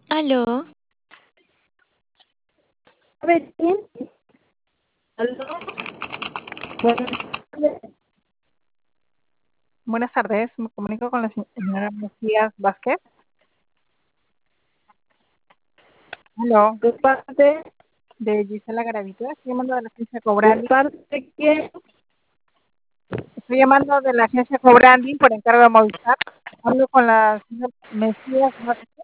Aló, ¿Sabe quién? ¿Aló? Buenas tardes. Buenas tardes, me comunico con la señora Macías Vázquez. Aló, ¿De parte? de Gisela Garavito. Estoy llamando de la agencia ¿De Cobranding. parte de quién? Estoy llamando de la agencia Cobranding por encargo de Movistar. Hablo con la señora Macías Vázquez.